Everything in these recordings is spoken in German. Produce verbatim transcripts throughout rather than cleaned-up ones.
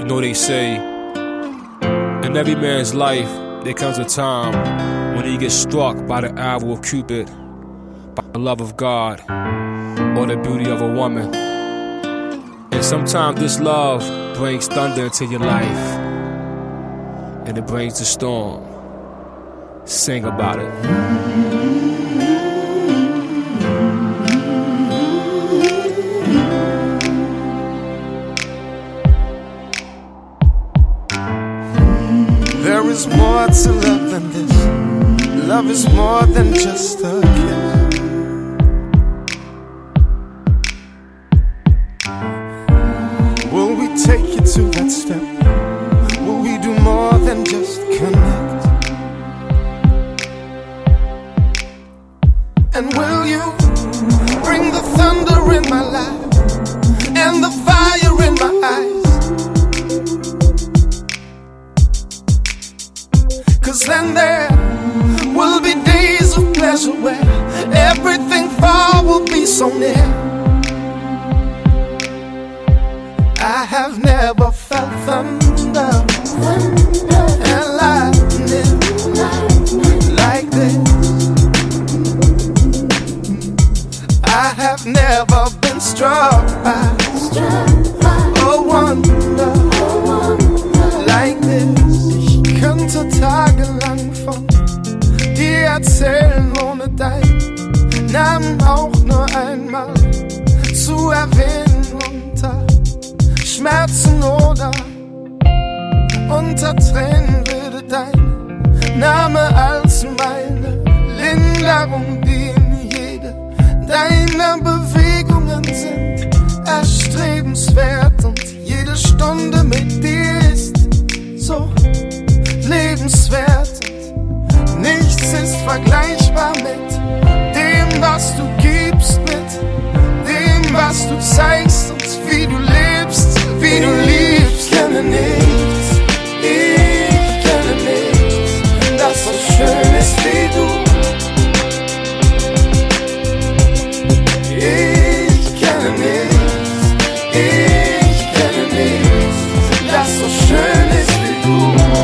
You know they say, in every man's life, there comes a time when he gets struck by the arrow of Cupid, by the love of God, or the beauty of a woman. And sometimes this love brings thunder into your life, and it brings the storm. Sing about it. There is more to love than this. Love is more than just a kiss. Will we take you to that step? Will we do more than just connect? And will you bring the thunder in my life and the fire in my eyes? 'Cause then there will be days of pleasure where everything far will be so near. I have never felt thunder, thunder and lightning, lightning like this. I have never been struck by, struck by a wonder, a wonder like this. Ich könnte tagelang von dir erzählen, ohne deinen Namen auch nur einmal zu erwähnen. Unter Schmerzen oder unter Tränen würde dein Name als meine Linderung dienen. Jede deiner Bewegungen sind erstrebenswert und jede Stunde mit dir ist so lebenswert. Und nichts ist vergleichbar mit dem, was du gibst, mit dem, was du zeigst und wie du lebst, wie du liebst. Ich kenne nichts, ich kenne nichts, das so schön ist wie du. Ich kenne nichts, ich kenne nichts, das so schön ist wie du.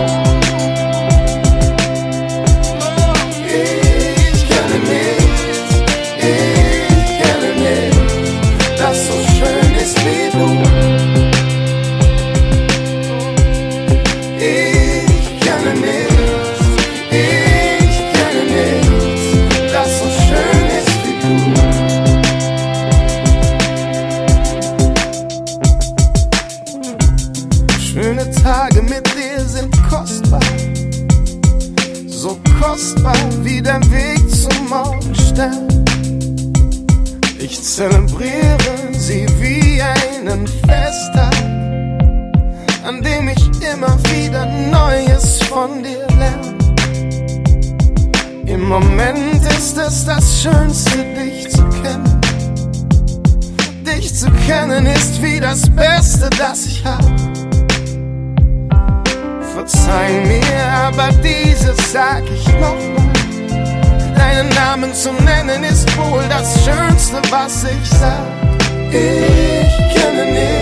Ich kenne nichts, ich kenne nichts, das so schön ist wie du. Ich kenne nichts, ich kenne nichts, das so schön ist wie du. Schöne Tage mit dir sind kostbar, so kostbar wie der Weg zum Morgenstern. Ich zelebriere sie wie einen Festtag, an dem ich immer wieder Neues von dir lerne. Im Moment ist es das Schönste, dich zu kennen. Dich zu kennen ist wie das Beste, das ich hab. Verzeih mir, aber dieses sag ich nochmal. Deinen Namen zu nennen ist wohl das Schönste, was ich sag. Ich kenne nicht